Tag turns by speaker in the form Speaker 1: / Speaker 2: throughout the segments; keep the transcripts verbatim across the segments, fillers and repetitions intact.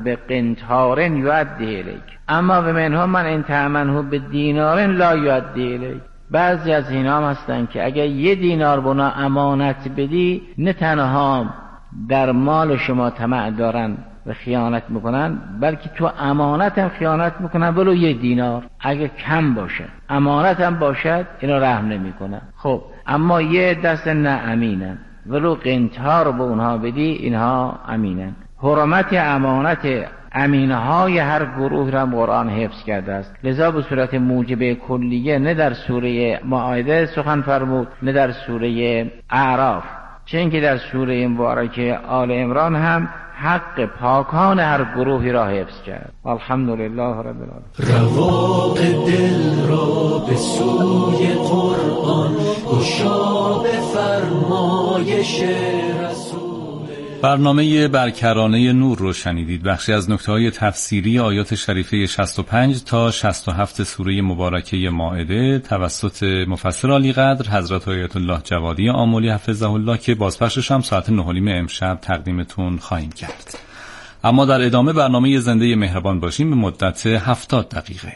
Speaker 1: به قنطار یؤدی الیک اما و منهم من ان تأمنه به دینار لا یؤدی الیک. بعضی از اینا هم هستن که اگر یه دینار به اونا امانت بدی نه تنها در مال شما طمع دارن و خیانت میکنن، بلکه تو امانت هم خیانت میکنن ولو یه دینار اگه کم باشه. امانت هم باشد اینا رحم نمیکنن. خب اما یه دست نه امینن، ولو قنطار به اونها بدی اینها امینن. حرمت امانت امینهای هر گروه را قرآن حفظ کرده است، لذا به صورت موجب کلیه نه در سوره مائده سخن فرمود نه در سوره اعراف، چه اینکه در سوره مبارکه آل عمران هم حق پاکان هر گروهی را حفظ کرد. الحمدلله رب العالمین.
Speaker 2: رواق دل را به سوی قرآن گشا به فرمایش رسول.
Speaker 3: برنامه برکرانه نور رو شنیدید. بخشی از نکته‌های تفسیری آیات شریفه شصت و پنج تا شصت و هفت سوره مبارکه مائده توسط مفسر عالی قدر حضرت آیت الله جوادی آملی حفظه الله که بازپخشش هم ساعت نه و نیم امشب تقدیمتون خواهیم کرد. اما در ادامه برنامه زنده مهربان باشیم به مدت هفتاد دقیقه.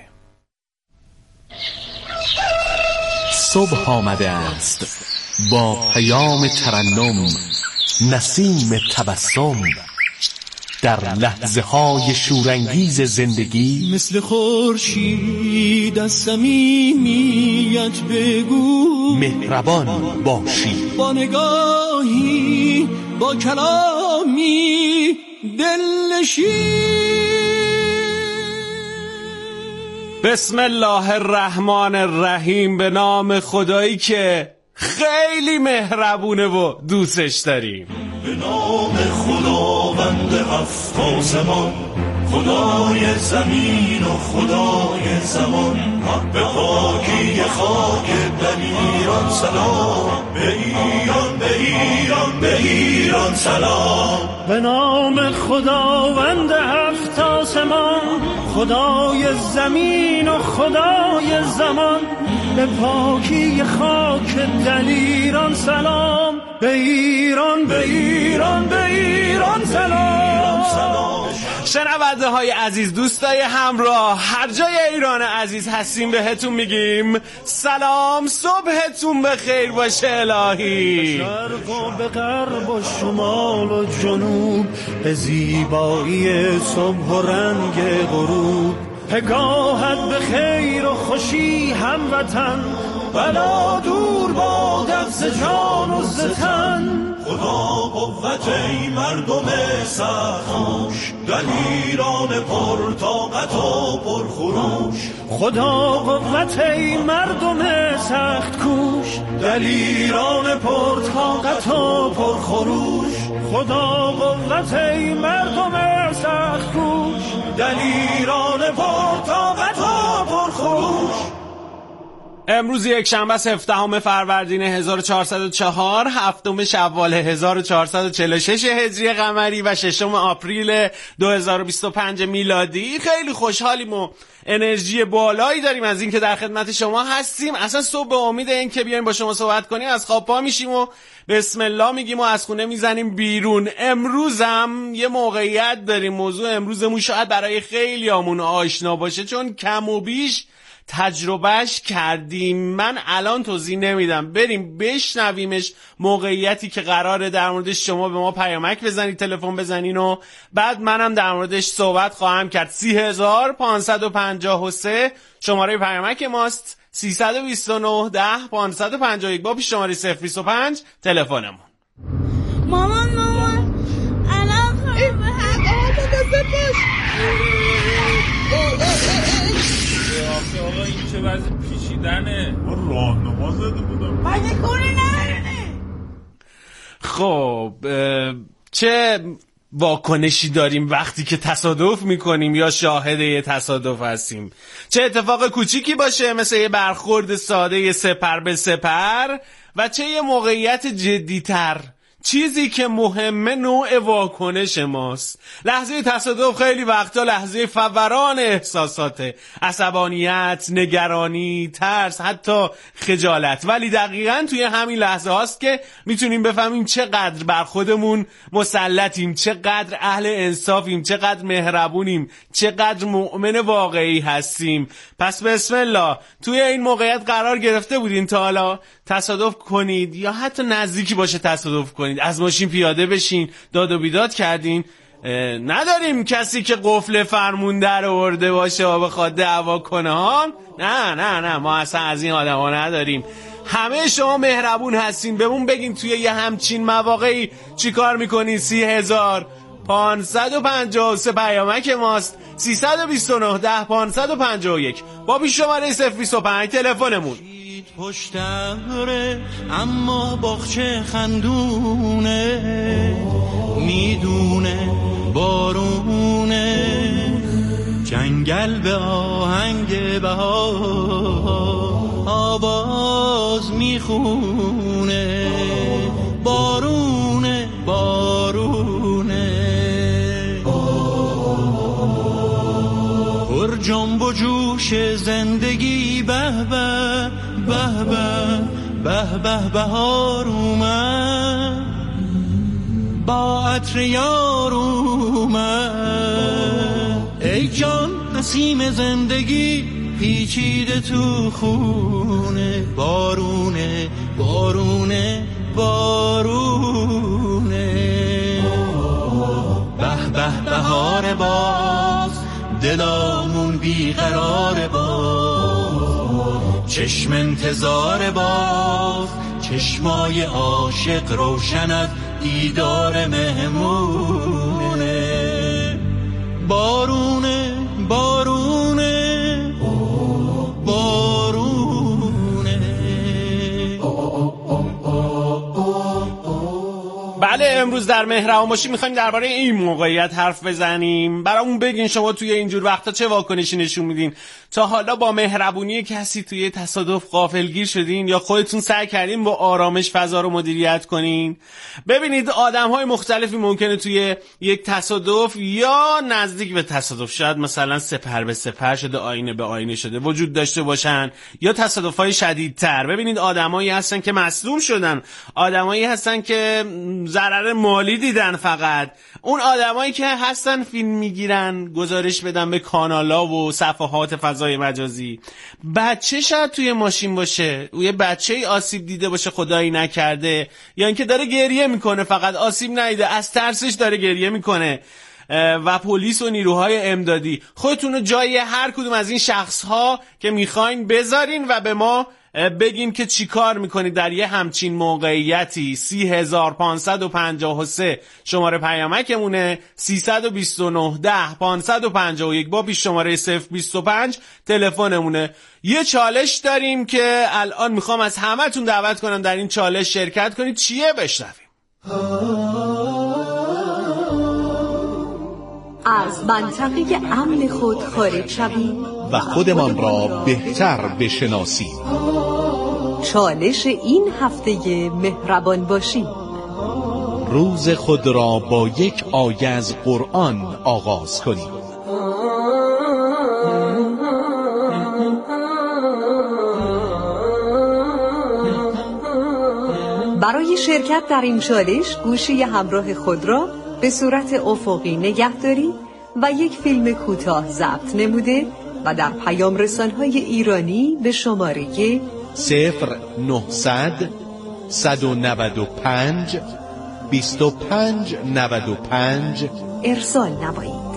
Speaker 4: صبح آمده است با پیام ترنم، نسیم تبسم، در لحظه های شورانگیز زندگی
Speaker 2: مثل خورشید از صمیمیت بگو
Speaker 4: مهربان باشی،
Speaker 2: با نگاهی با کلامی دلنشین. بسم الله الرحمن الرحیم، به نام خدایی که خیلی مهربونه و دوستش داریم.
Speaker 5: به نام خداوند هفت آسمان، خدای زمین و خدای زمان، به پاکی خاک در ایران سلام، به ایران به ایران به ایران سلام.
Speaker 2: به نام خداوند هفت آسمان، خدای زمین و خدای زمان، به پاکی خاک در ایران سلام، به ایران به ایران به ایران سلام. شنونده های عزیز، دوستای همراه، هر جای ایران عزیز هستیم بهتون میگیم سلام، صبحتون بخیر باشه الهی. شرق و به غرب و شمال و جنوب، به زیبایی صبح و رنگ غروب، پگاهت به خیر و خوشی هموطن، بلا دور بادت ز جان و ز تن.
Speaker 5: خدا قوت ای مردم سرخوش، در ایران پر طاقت و پر خروش.
Speaker 2: خدا قوت ای مردم سخت کوش، در ایران پر طاقت و پر خروش. خدا قوت ای مردم سخت کوش، در ایران پر طاقت و پر خروش. امروز یک شنبه هفدهم فروردین هزار و چهارصد و چهار، هفتم شوال هزار و چهارصد و چهل و شش هجری قمری و ششم آپریل دو هزار و بیست و پنج میلادی. خیلی خوشحالیم و انرژی بالایی داریم از این که در خدمت شما هستیم. اصلا صبح به امید این که بیایم با شما صحبت کنیم از خواب پا میشیم و بسم الله میگیم و از خونه میزنیم بیرون. امروز هم یه موقعیت داریم. موضوع امروزمون شاید برای خیلی همون آشنا باشه چون کم و بیش تجربهش کردیم. من الان توضیح نمیدم، بریم بشنویمش. موقعیتی که قراره در موردش شما به ما پیامک بزنید، تلفن بزنین و بعد منم در موردش صحبت خواهم کرد. سی هزار پانصد و پنجاه و سه شماره پیامک ماست، سیصد و بیست و نه ده پانصد و پنجاه و یک با پیش شماره صفر بیست و پنج تلفنمون.
Speaker 6: مامان مامان الان خواهم به هر آب باش.
Speaker 7: آقا این چه وضع پیچیدنه؟
Speaker 5: من راهنما زده بودم.
Speaker 6: مگه کنی نرینی؟
Speaker 2: خب چه واکنشی داریم وقتی که تصادف میکنیم یا شاهد یه تصادف هستیم؟ چه اتفاق کوچیکی باشه مثل یه برخورد ساده سپر به سپر و چه یه موقعیت جدیتر،
Speaker 8: چیزی که مهمه نوع واکنش ماست. لحظه تصادف خیلی وقتا لحظه فوران احساساته، عصبانیت، نگرانی، ترس، حتی خجالت، ولی دقیقاً توی همین لحظه هاست که میتونیم بفهمیم چقدر بر خودمون مسلطیم، چقدر اهل انصافیم، چقدر مهربونیم، چقدر مؤمن واقعی هستیم. پس بسم الله، توی این موقعیت قرار گرفته بودین تا حالا تصادف کنید یا حتی نزدیکی باشه تصادف کنید، از ماشین پیاده بشین، داد و بیداد کردین؟ نداریم کسی که قفل فرمون در آورده باشه و بخواد دعوا کنه ها. نه نه نه ما اصلا از این آدما نداریم. همه شما مهربون هستین. بهمون بگین توی یه همچین مواقعی چی کار میکنین؟ سی هزار پانصد و پنجاه و سه پیامک ماست، سیصد و بیست و نه ده پانصد و پنجاه و یک با پیش شماره صفر بیست و پنج تلفنمون.
Speaker 2: پشتره اما باغچه خندونه، میدونه بارونه، جنگل به آهنگ بهار آواز میخونه، بارونه بارونه، پر جنب و جوش زندگی، به به به به به به بهار اومد، با عطر یار اومد، ای جان نسیم زندگی پیچیده تو خونه، بارونه بارونه بارونه، به به بهار باز، دلامون بیقرار باز، چشم انتظار باز، چشمای عاشق روشن از دیدار مهمونه، بارونه بارونه بارونه.
Speaker 8: بله امروز در مهربان باشیم میخوایم درباره این موقعیت حرف بزنیم. برامون بگین شما توی اینجور وقتا چه واکنشی نشون میدین؟ تا حالا با مهربونی کسی توی تصادف غافلگیر شدین یا خودتون سعی کردین با آرامش فضا رو مدیریت کنین؟ ببینید آدم‌های مختلفی ممکنه توی یک تصادف یا نزدیک به تصادف، شاید مثلا سپر به سپر شده، آینه به آینه شده، وجود داشته باشن، یا تصادف‌های شدیدتر. ببینید آدمایی هستن که مصدوم شدن، آدمایی هستن که ضرر مالی دیدن. فقط اون آدمایی که هستن فیلم میگیرن گزارش بدن به کانالا و صفحات فضای مجازی. بچه شاید توی ماشین باشه، یه بچه‌ای آسیب دیده باشه خدایی نکرده، یا اینکه داره گریه میکنه فقط آسیب ندیده، از ترسش داره گریه میکنه، و پلیس و نیروهای امدادی. خودتون رو جای هر کدوم از این شخص‌ها که میخواین بذارین و به ما بگین که چی کار میکنید در یه همچین موقعیتی. سی هزار پانصد و پنجاه و سه شماره پیامکمونه، سیصد و بیست و نه ده پانصد و پنجاه و یک با پیش شماره صفر بیست و پنج تلفنمونه. یه چالش داریم که الان میخوام از همتون دعوت کنم در این چالش شرکت کنید. چیه؟ بشنویم.
Speaker 9: از منطقه امن خود خارج شویم
Speaker 4: و خودمان را بهتر بشناسیم.
Speaker 9: چالش این هفته مهربان باشیم.
Speaker 4: روز خود را با یک آیه از قرآن آغاز کنیم.
Speaker 9: برای شرکت در این چالش گوشی همراه خود را به صورت افقی نگه دارید و یک فیلم کوتاه ضبط نموده و در پیام رسان‌های ایرانی به شماره
Speaker 4: صفر نهصد صد و نود و پنج بیست و پنج نود و پنج
Speaker 9: ارسال نمایید.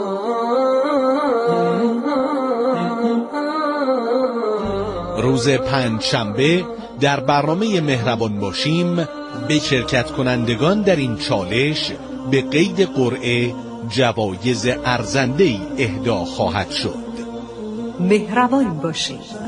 Speaker 4: روز پنجشنبه در برنامه مهربان باشیم به شرکت کنندگان در این چالش به قید قرعه جوایز ارزنده‌ای اهدا خواهد شد.
Speaker 9: مهربان باشید.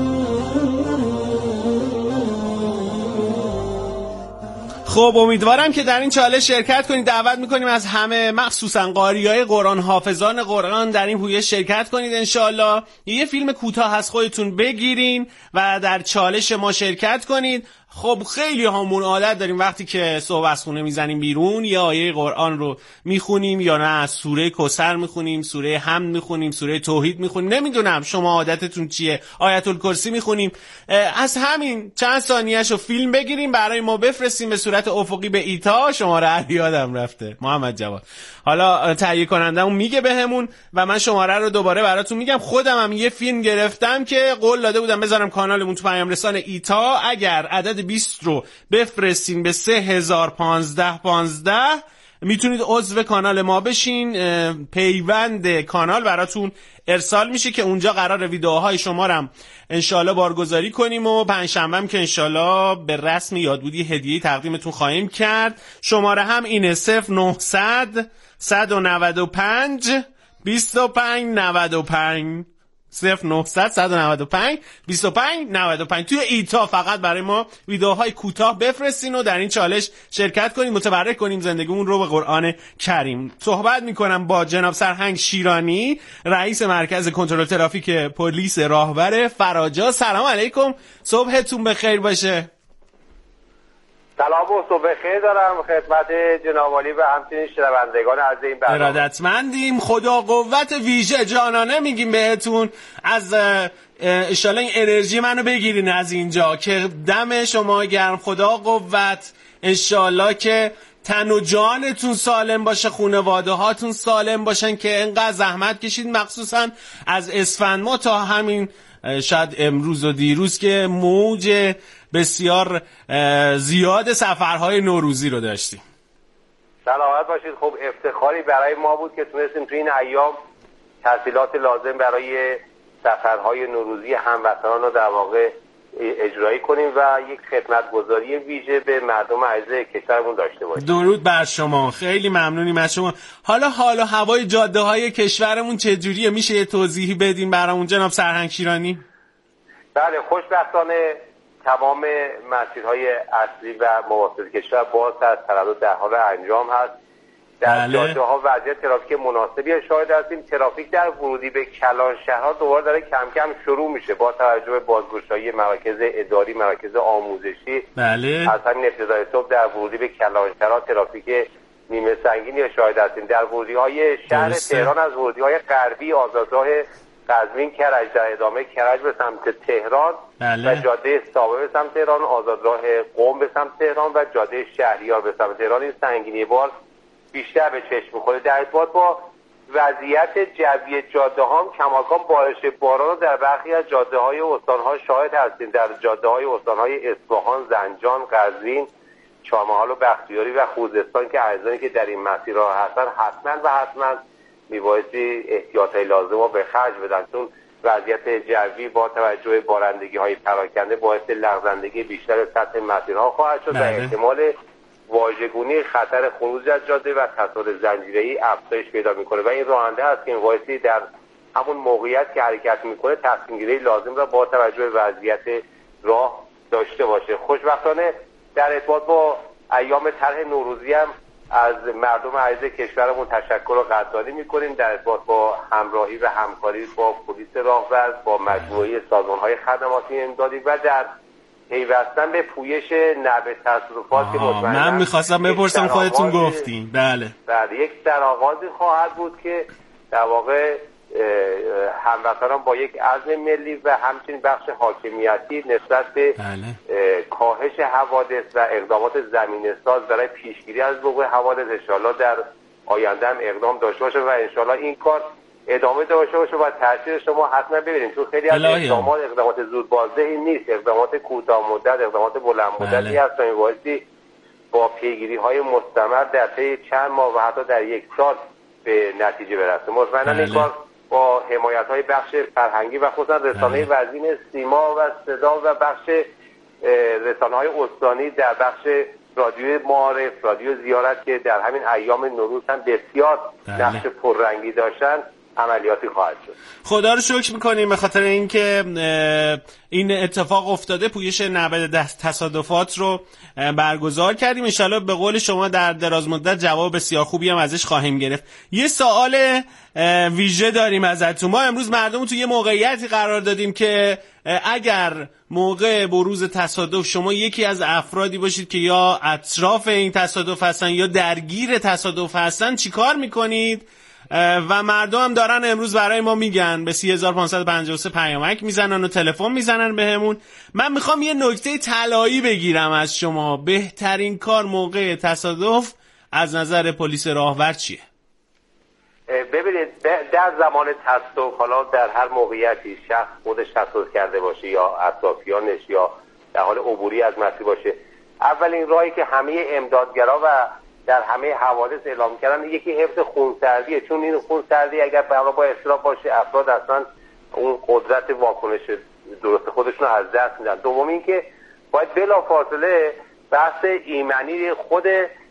Speaker 8: خب امیدوارم که در این چالش شرکت کنید. دعوت میکنیم از همه، مخصوصا قاریای قرآن، حافظان قرآن در این پویش شرکت کنید انشالله. یه فیلم کوتاه از خودتون بگیرین و در چالش ما شرکت کنید. خب خیلی همون عادت داریم وقتی که صبح از خونه میزنیم بیرون یا آیه قرآن رو میخونیم یا نه سوره کوثر میخونیم، سوره حمد میخونیم، سوره توحید میخونیم، نمیدونم شما عادتتون چیه، آیت الکرسی میخونیم. از همین چند ثانیه‌شو فیلم بگیریم برای ما بفرستیم به صورت افقی به ایتا. شماره یادم رفته محمد جواد، حالا تهیه کنندمون میگه بهمون و من شماره رو دوباره براتون میگم. خودم هم یه فیلم گرفتم که قول داده بودم بذارم کانالمون تو پیام رسان ایتا. اگر عدد بیست رو بفرستین به سه هزار و پانزده پانزده میتونید عضو کانال ما بشین. پیوند کانال براتون ارسال میشه که اونجا قرار ویدیوهای شما رو هم انشالله بارگذاری کنیم و پنجشنبه هم که انشالله به رسم یادبودی هدیه تقدیمتون خواهیم کرد. شماره هم اینه صفر نهصد صد و نود و پنج بیست و پنج نود و پنج صفر نهصد صد و نود و پنج بیست و پنج نود و پنج. توی ایتا فقط برای ما ویدیوهای کوتاه بفرستین و در این چالش شرکت کنیم، متبرک کنیم زندگیمون رو به قرآن کریم. صحبت میکنم با جناب سرهنگ شیرانی، رئیس مرکز کنترل ترافیک پلیس راهور فراجا. سلام علیکم، صبحتون بخیر باشه.
Speaker 10: سلام و صبح بخیر دارم خدمت جناب عالی و همچنین شنوندگان عزیز این برنامه.
Speaker 8: ارادتمندیم، خدا قوت ویژه جانانه میگیم بهتون. از انشالله این انرژی منو بگیرین از اینجا که دم شما گرم. خدا قوت، انشالله که تن و جانتون سالم باشه، خانواده هاتون سالم باشن که انقدر زحمت کشید، مخصوصا از اسفند ما تا همین شاید امروز و دیروز که موج بسیار زیاد سفرهای نوروزی رو داشتیم.
Speaker 10: سلامت باشید. خب افتخاری برای ما بود که تونستیم تو این ایام تسهیلات لازم برای سفرهای نوروزی هموطنان رو در واقع اجرایی کنیم و یک خدمتگزاری ویژه به مردم عزیز کشورمون داشته باشیم.
Speaker 8: درود بر شما، خیلی ممنونیم از شما. حالا حال و هوای جاده های کشورمون چجوریه؟ میشه یه توضیحی بدین برامون جناب سرهنگ شیرانی؟
Speaker 10: بله، خوشبختانه تمام مسیرهای اصلی و مواسط کشور باز از تردد در حال انجام هست. در
Speaker 8: بله.
Speaker 10: جاده ها وضعیت ترافیک مناسبی شاهد هستیم. ترافیک در ورودی به کلان شهرها دوباره داره کم کم شروع میشه با توجه به بازگشایی مراکز اداری، مراکز آموزشی.
Speaker 8: بله.
Speaker 10: از همین ابتدای صبح در ورودی به کلان شهرها ترافیک نیمه سنگینی شاهد هستیم. در ورودی های شهر
Speaker 8: درسته.
Speaker 10: تهران از ورودی های غربی آزادراه قزوین کرج در ادامه کرج به سمت تهران
Speaker 8: بله.
Speaker 10: و جاده سابه به سمت تهران، آزادراه قم به سمت تهران و جاده شهریار به سمت تهران این سنگینی بار بیشتر به چشم می‌خوره. در ارتباط با وضعیت جوی جاده ها کماکان بارش باران رو در برخی از جاده های استان‌ها شاهد هستیم. در جاده های استان‌های اصفهان، زنجان، قزوین، چهارمحال و بختیاری و خوزستان که عزیزانی که در این مسیرها هستن حتما و حتما میبایستی احتیاطی لازم رو به خرج بدن، چون وضعیت جوی با توجه به بارندگی های پراکنده باعث لغزندگی بیشتر سطح مسیرها خواهد شد و احتمال واژگونی خطر خروج از جاده و تصادف زنجیره‌ای افزایش پیدا میکنه و این راهنده است که این بایستی در همون موقعیت که حرکت میکنه تصمیم گیری لازم را با توجه به وضعیت راه داشته باشه. خوشبختانه در ارتباط با ایام طرح نوروزی هم از مردم عزیز کشورمون تشکر و قدردانی میکنیم در ارتباط با همراهی و همکاری با پلیس راهور، با مجموعه سازمان‌های خدماتی امدادی و در پیوستن به پویش نوع تصرفات که مطمئناً
Speaker 8: من میخواستم بپرسم خودتون گفتین. بله
Speaker 10: بله یک سرآغازی خواهد بود که در واقع هموطنان با یک عزم ملی و همچنین بخش حاکمیتی نسبت به بله. کاهش حوادث و اقدامات زمینه‌ساز برای پیشگیری از وقوع حوادث انشالله در آینده هم اقدام داشته باشه و انشالله این کار ادامه داشته باشه و تاثیر شما حتما ببینید، چون خیلی از اقدامات اقدامات زود بازدهی نیست، اقدامات کوتاه مدت، اقدامات بلند مدتی بله. هست و بایستی با پیگیری های مستمر در طی چند ماه و حتی در یک سال به نتیجه برسه. مطمئنا بله. این کار با حمایت های بخش فرهنگی و خصوصا رسانه بله. وزین سیما و صدا و بخش رسانه های استانی در بخش رادیو معارف، رادیو زیارت که در همین ایام نوروز هم بسیار بله. نقش پررنگی داشتن عملیاتی خواهد شد.
Speaker 8: خدا رو شکر میکنیم به خاطر اینکه این اتفاق افتاده، پویش نبرد تصادفات رو برگزار کردیم. انشالله به قول شما در دراز مدت جواب بسیار خوبی هم ازش خواهیم گرفت. یه سوال ویژه داریم ازتون. ما امروز مردم توی یه موقعیتی قرار دادیم که اگر موقع بروز تصادف شما یکی از افرادی باشید که یا اطراف این تصادف هستن یا درگیر تصادف هستن، چی کار میکنید؟ و مردم هم دارن امروز برای ما میگن، به سی هزار و پانصد و پنجاه و سه پیامک میزنن و تلفن میزنن بهمون. من میخوام یه نکته طلایی بگیرم از شما. بهترین کار موقع تصادف از نظر پلیس راهور چیه؟
Speaker 10: ببینید در زمان تصادف، حالا در هر موقعیتی شخص خودش تصادف کرده باشه یا اطرافیانش یا در حال عبوری از مسیر باشه، اولین راهی که همه امدادگرا و در همه حوادث اعلام کردن یکی حفظ خونسردیه، چون این خونسردی اگر برای با اضطراب باشه افراد اصلا اون قدرت واکنش درست خودشون رو از دست میدن. دوم اینکه باید بلافاصله بحث ایمنی خود،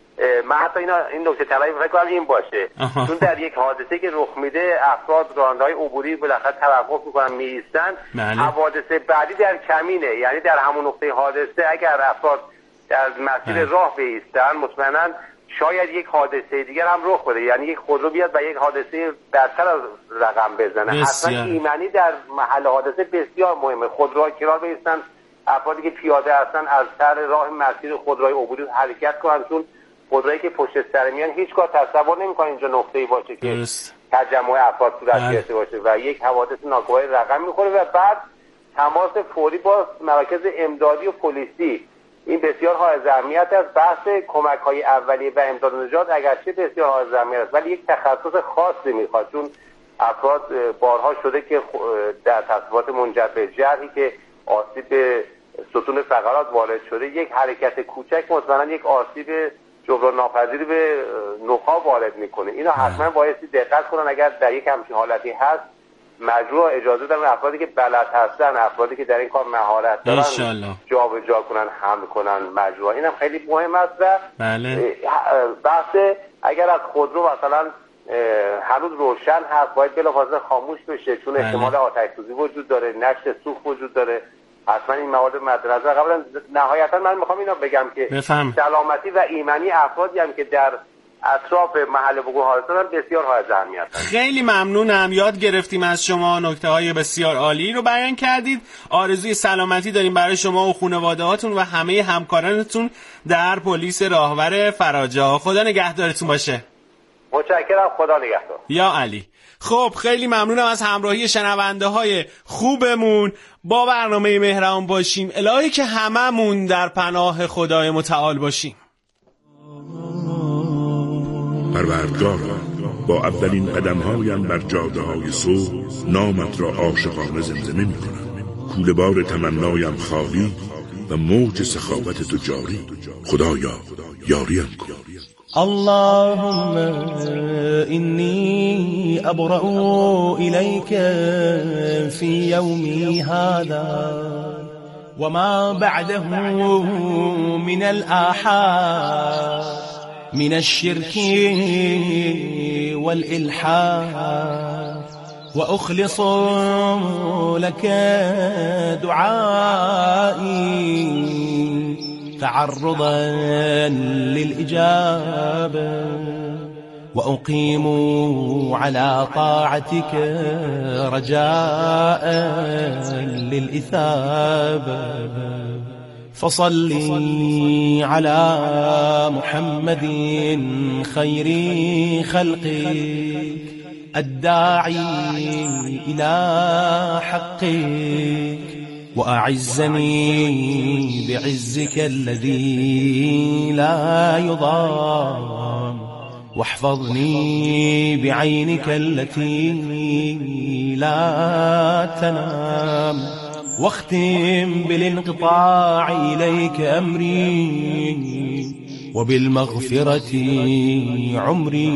Speaker 10: من حتی اینا این نکته طلایی فکر کنم این باشه، چون در یک حادثه که رخ میده افراد راننده‌های عبوری بالاخره توقف میکنن میایستن، حوادث بعدی در کمینه، یعنی در همون نقطه حادثه اگر افراد در مسیر راه بایستن مطمئنا شاید یک حادثه دیگر هم رخ بده، یعنی یک خودرو بیاد و یک حادثه برتر از رقم بزنه. اصلا ایمنی در محل حادثه بسیار مهمه. خودروهای کنار بایستن، افرادی که پیاده هستن از سر راه مسیر خودروهای عبوری حرکت کنن، چون خودرویی که پشت سر میان هیچگاه تصور نمی‌کنن اینجا نقطه‌ای باشه که تجمع افراد صورت گرفته باشه و یک حوادث ناگواری رقم می‌خوره و بعد تماس فوری با مراکز امدادی و پلیسی. این بسیار های اهمیت است. بحث کمک‌های اولیه و امداد و نجات اگرچه بسیار های اهمیت است ولی یک تخصص خاصی میخواد، چون افراد بارها شده که در تصادفات منجر به جرحی که آسیب به ستون فقرات وارد شده، یک حرکت کوچک مطمئنا یک آسیب جبران ناپذیری به نخاع وارد میکنه. اینا حتما بایستی دقت کنن. اگر در یک همچین حالتی هست مجبور اجازه دارن افرادی که بلد هستن، افرادی که در این کار مهارت دارن جا به جا کنن، حمل کنن مجبور. اینم خیلی مهم است. و
Speaker 8: بله.
Speaker 10: بحث اگر از خودرو مثلا هنوز روشن هست باید بلافاصله خاموش بشه، چون بله. احتمال آتش سوزی وجود داره، نشت سوخت وجود داره. حتما این موارد مد نظر قبلا. نهایتا من میخوام اینا بگم که بفهم. سلامتی و ایمنی افرادی هم که در اطراف محل وقوع حادثه هم بسیار های اهمیت است.
Speaker 8: خیلی ممنونم، یاد گرفتیم از شما، نکته های بسیار عالی رو بیان کردید. آرزوی سلامتی داریم برای شما و خانواده هاتون و همه همکارانتون در پلیس راهور فراجا. خدا نگهدارتون باشه.
Speaker 10: متشکرم، خدا نگهدار.
Speaker 8: یا علی. خب خیلی ممنونم از همراهی شنونده های خوبمون. با برنامه مهربان باشیم، الهی که هممون در پناه خدای متعال باشیم.
Speaker 11: پروردگارا، با اولین قدمهایم بر جاده های صبح نامت را عاشقانه زمزمه می کنم. کوله بار تمنایم خالی و موج سخاوت تو جاری. خدایا یاریم کن.
Speaker 2: اللهم إني أبرأ إليك في يومي هذا وما بعده من الآحاد من الشرك والإلحاد، وأخلص لك دعائي تعرضا للإجابة، وأقيم على طاعتك رجاء للإثابة. فصلي على محمد خير خلقك الداعي إلى حقك، وأعزني بعزك الذي لا يضام، واحفظني بعينك التي لا تنام، واختم بالانقطاع إليك أمري وبالمغفرة عمري،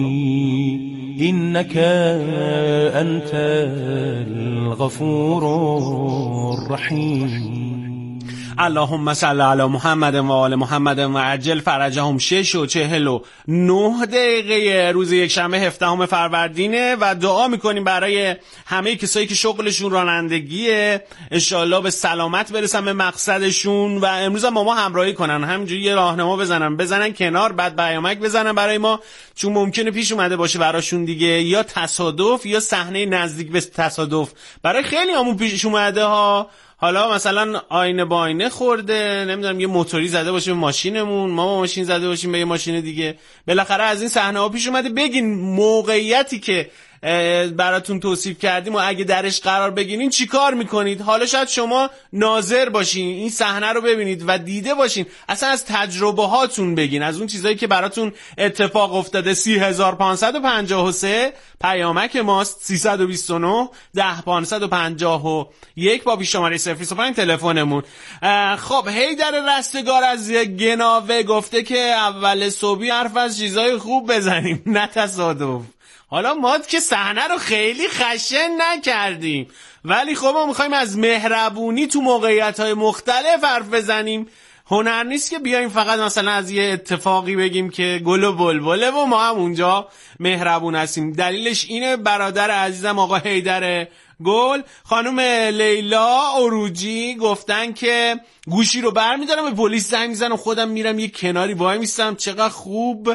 Speaker 2: إنك أنت الغفور الرحيم.
Speaker 8: اللهم صل علی محمد و آل محمد و عجل فرجهم شش و چهل و نه دقیقه روز یک شنبه هفدهم فروردینه و دعا میکنیم برای همه کسایی که شغلشون رانندگیه، انشالله به سلامت برسن به مقصدشون و امروز هم با ما همراهی کنن، همینجوری یه راهنما بزنن بزنن کنار، بعد پیامک بزنن برای ما، چون ممکنه پیش اومده باشه براشون دیگه یا تصادف یا صحنه نزدیک به تصادف. برای خیلی همون پیش اومده ها، حالا مثلا آینه با آینه خورده، نمیدونم یه موتوری زده باشه به ماشینمون، ما با ماشین زده باشیم به یه ماشین دیگه، بالاخره از این صحنه ها پیش اومده. بگین موقعیتی که براتون توصیف کردیم و اگه درش قرار بگیرین چی کار میکنید؟ حالا شاید شما ناظر باشین، این صحنه رو ببینید و دیده باشین، اصلا از تجربه هاتون بگین، از اون چیزایی که براتون اتفاق افتاده. سی هزار پانصد و پنجاه و سه پیامک ماست، سیصد و بیست و نه ده پانصد و پنجاه و یک با بیشماره صفر صفر پنج تلفنمون. خب حیدر رستگار از گناوه گفته که اول صبحی حرف از چیزای خوب بزنیم نه تصادف. حالا ما که صحنه رو خیلی خشن نکردیم، ولی خب ما میخوایم از مهربونی تو موقعیت‌های مختلف حرف بزنیم. هنر نیست که بیایم فقط مثلا از یه اتفاقی بگیم که گل و بلبله و ما هم اونجا مهربون هستیم. دلیلش اینه برادر عزیزم آقا حیدر گل، خانم لیلا عروجی گفتن که گوشی رو برمیدارم به پلیس زنگ میزنم، خودم میرم یه کناری وای میستم، چقدر خوب.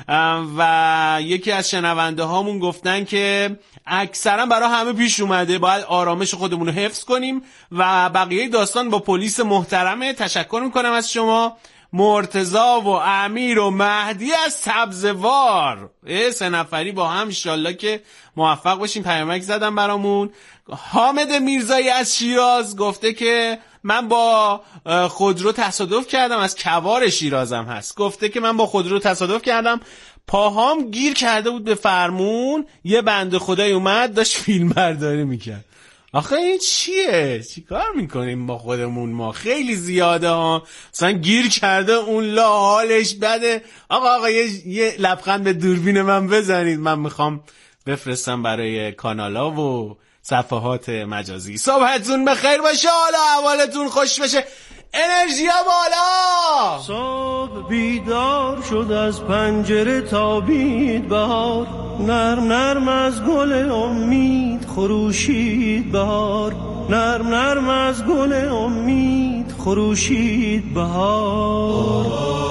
Speaker 8: و یکی از شنونده هامون گفتن که اکثرا برای همه پیش اومده، باید آرامش خودمون رو حفظ کنیم و بقیه داستان با پلیس محترمه. تشکر میکنم از شما. مرتضی و امیر و مهدی از سبزوار، سه نفری با هم انشالله که موفق باشیم. پیامک زدم برامون. حامد میرزایی از شیراز گفته که من با خودرو تصادف کردم، از کوار شیرازم هست، گفته که من با خودرو تصادف کردم، پاهام گیر کرده بود به فرمون، یه بنده خدای اومد داشت فیلم برداری میکرد. آخه این چیه؟ چی کار میکنیم با خودمون؟ ما خیلی زیاده ها، مثلا گیر کرده اون لا حالش بده. آقا آقا یه, یه لبخند به دوربین من بزنید، من میخوام بفرستم برای کانالا و صفحات مجازی. صبحتون بخیر باشه، حالا احوالتون خوش بشه، انرژی بالا.
Speaker 2: صبح بیدار شد از پنجره تابید بهار، نرم نرم از گل امید خروشید بهار، نرم نرم از گل امید خروشید بهار.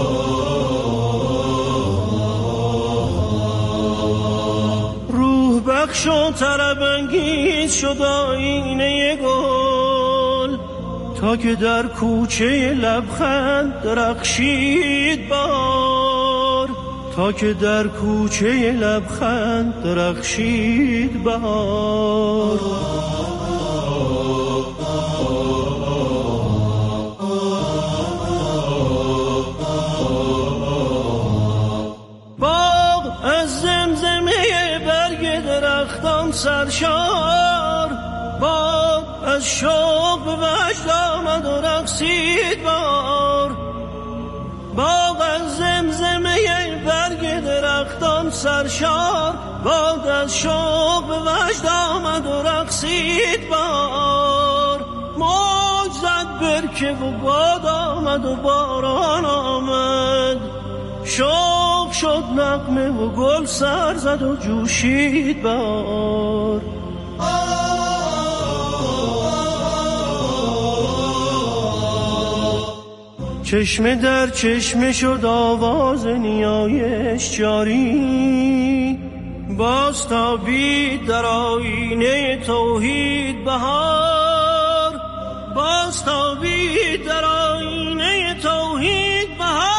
Speaker 2: روح بخش و طرب انگیز شد آینه گل، تا که در کوچه لبخند درخشید بهار، تا که در کوچه لبخند درخشید بهار. باغ از زمزمه برگ درختان سرشار، باغ از شوق به وجد آمد و رقصید بار، باغ از زمزمه برگ درختان سرشار، باغ از شوق به وجد آمد و رقصید بار. موج زد برکه و باد آمد و باران آمد، شوق شد نغمه و گل سر زد و جوشید بار. چشمه در چشمه شد آواز نیایش جاری، باز تابید در آینه توحید بهار، باز تابید در آینه توحید بهار.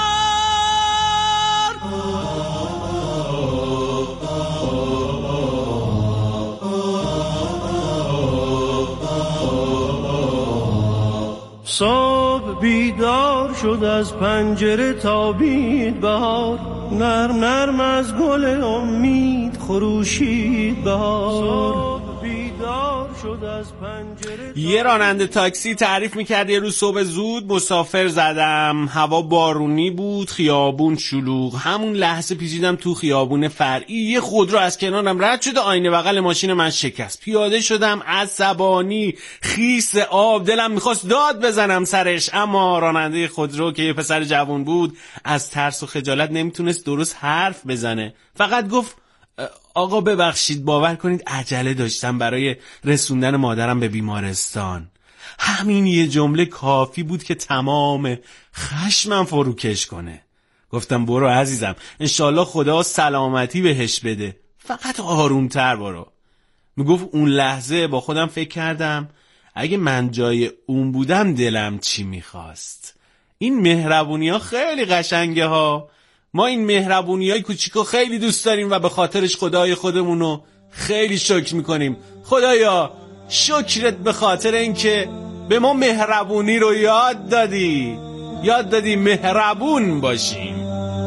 Speaker 2: صبح بیدار شد از پنجره تابید بهار، نرم نرم از گل امید خروشید بهار. صبح بیدار شد
Speaker 8: یه راننده تاکسی تعریف میکرد یه روز صبح زود مسافر زدم، هوا بارونی بود، خیابون شلوغ. همون لحظه پیچیدم تو خیابون فرعی، یه خودرو از کنارم رد شد، آینه بغل ماشین من شکست. پیاده شدم عصبانی، خیس آب، دلم میخواست داد بزنم سرش، اما راننده خودرو که یه پسر جوان بود از ترس و خجالت نمیتونست درست حرف بزنه، فقط گفت آقا ببخشید، باور کنید عجله داشتم برای رسوندن مادرم به بیمارستان. همین یه جمله کافی بود که تمام خشمم فروکش کنه. گفتم برو عزیزم، انشالله خدا سلامتی بهش بده، فقط آرومتر برو. میگفت اون لحظه با خودم فکر کردم اگه من جای اون بودم دلم چی میخواست. این مهربونی ها خیلی قشنگه ها. ما این مهربونی های کوچیکو خیلی دوست داریم و به خاطرش خدای خودمونو خیلی شکر میکنیم. خدایا شکرت به خاطر اینکه به ما مهربونی رو یاد دادی، یاد دادی مهربون باشیم.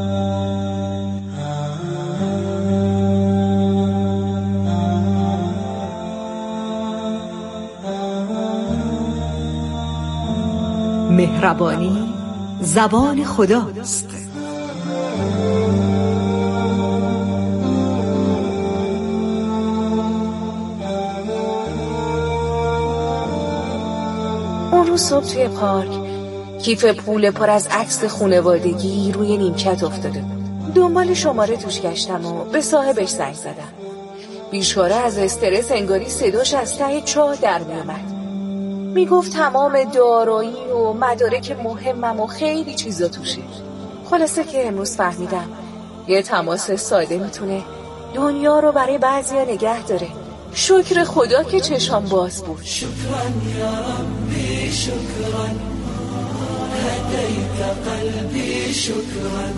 Speaker 9: مهربانی زبان خداست.
Speaker 12: اون روز صبح توی پارک کیف پول پر از عکس خانوادگی روی نیمکت افتاده بود. دنبال شماره توش گشتم و به صاحبش زنگ زدم. بیچاره از استرس انگاری صداش از ته چاه در میومد. میگفت تمام دارایی و مدارک مهمم و خیلی چیزا توشه. خلاصه که امروز فهمیدم یه تماس ساده میتونه دنیا رو برای بعضیا نگه داره. شکر خدا که چشام باز بود.
Speaker 2: شکران یا ربی شکران هدیت قلبی شکران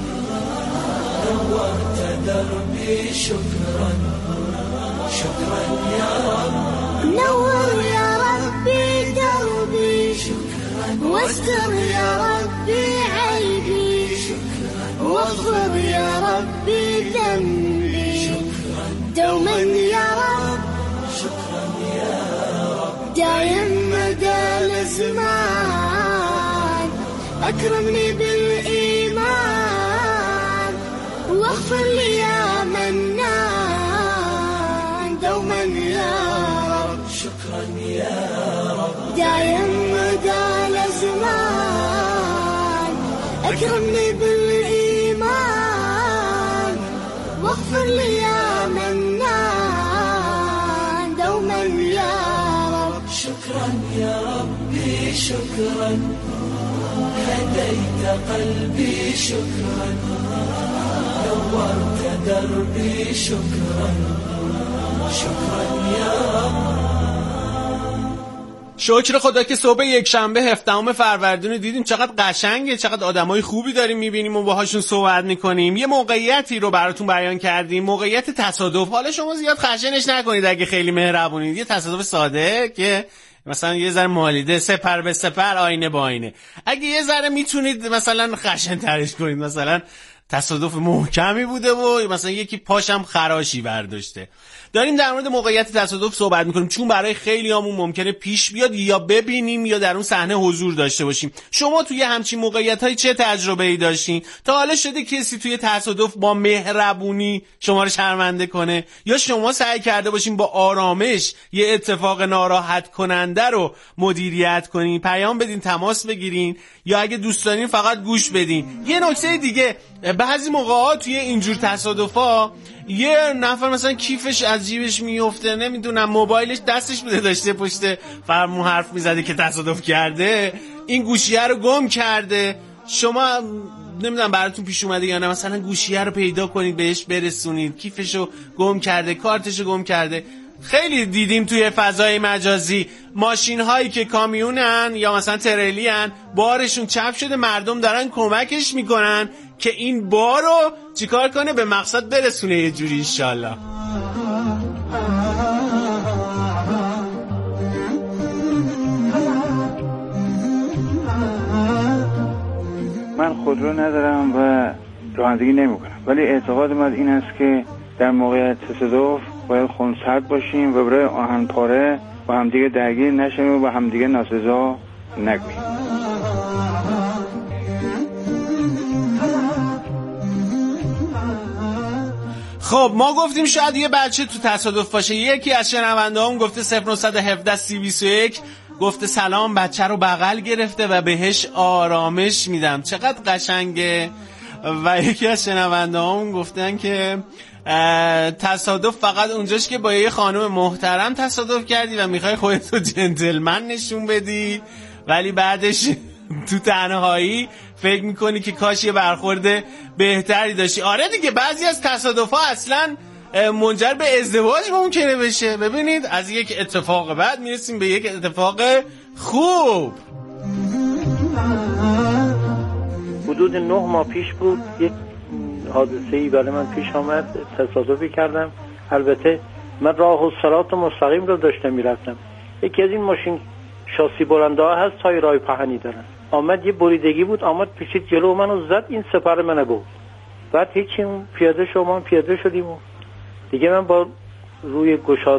Speaker 2: نورت دربی شکران شکران یا رب
Speaker 6: نور یا ربی دربی شکران واستر یا ربی عیبی شکران واغفر یا ربی ذنبی شکران دوما یا رب دايم مدى الازمان اكرمني بالايمان واغفر لي يا منان دوما يا رب شكرا يا رب دايم مدى الازمان اكرمني بالايمان واغفر لي يا منان دوما يا شكرا يا ربي شكرا هديت قلبي شكرا نورت دربي شكرا شكرا يا رب.
Speaker 8: شکر خدا که صبح یک شنبه هفدهم فروردین دیدیم چقدر قشنگه، چقدر آدمای خوبی داریم میبینیم و باهاشون صحبت میکنیم. یه موقعیتی رو براتون بیان کردیم، موقعیت تصادف. حالا شما زیاد خشنش نکنید اگه خیلی مهربونید. یه تصادف ساده که مثلا یه ذره مالیده، سپر به سپر، آینه با آینه. اگه یه ذره میتونید مثلا خشن ترش کنید، مثلا تصادف محکمی بوده و مثلا یکی پاشم خراشی برداشته. داریم در مورد موقعیت تصادف صحبت میکنیم چون برای خیلی همون ممکنه پیش بیاد یا ببینیم یا در اون صحنه حضور داشته باشیم. شما توی همچین موقعیت‌های چه تجربه‌ای داشتین؟ تا حالا شده کسی توی تصادف با مهربونی شما رو شرمنده کنه یا شما سعی کرده باشین با آرامش یه اتفاق ناراحت کننده رو مدیریت کنین؟ پیام بدین، تماس بگیرین یا اگه دوست دارین فقط گوش بدین. یه نکته دیگه، بعضی موقعا توی اینجور تصادفا یه نفر مثلا کیفش از جیبش میفته، نمیدونم موبایلش دستش بوده داشته پشت فرمون حرف میزده که تصادف کرده، این گوشیه رو گم کرده. شما نمیدونم براتون پیش اومده یا نه مثلا گوشیه رو پیدا کنید بهش برسونید، کیفشو گم کرده، کارتشو گم کرده. خیلی دیدیم توی فضای مجازی ماشین هایی که کامیونن یا مثلا تریلی هن، بارشون چپ شده، مردم دارن کمکش میکنن که این بارو چیکار کنه، به مقصد برسونه یه جوری انشالله.
Speaker 13: من خودرو ندارم و رانندگی نمی کنم، ولی اعتقاد من این است که در موقع تصادف باید خونسرد باشیم و برای آهن پاره با همدیگه درگیر نشیم و با همدیگه ناسزا نگوییم.
Speaker 8: خب ما گفتیم شاید یه بچه تو تصادف باشه. یکی از شنونده هم گفته صفر نه یک هفت سی بیست و یک گفته سلام، بچه رو بغل گرفته و بهش آرامش میدم. چقدر قشنگه. و یکی از شنونده هم گفتن که تصادف فقط اونجاش که با یه خانم محترم تصادف کردی و میخوای خودتو جنتلمن نشون بدی، ولی بعدش تو تنهایی فکر میکنی که کاش یه برخورد بهتری داشتی. آره دیگه، بعضی از تصادف‌ها اصلا منجر به ازدواج ممکنه بشه. ببینید از یک اتفاق بعد میرسیم به یک اتفاق خوب.
Speaker 14: حدود نه ماه پیش بود یک حادثه‌ای برای من پیش آمد، تصادفی کردم. البته من راه و صراط مستقیم رو داشتم میرفتم، یکی از این ماشین شاسی بلنده ها هست تای راه پهنی دارن، آمد یه بریدگی بود، آمد پیشید جلو منو زد، این سپر منو برد. بعد هیچی، پیاده شدم، پیاده شدیم و دیگه من با روی گشاد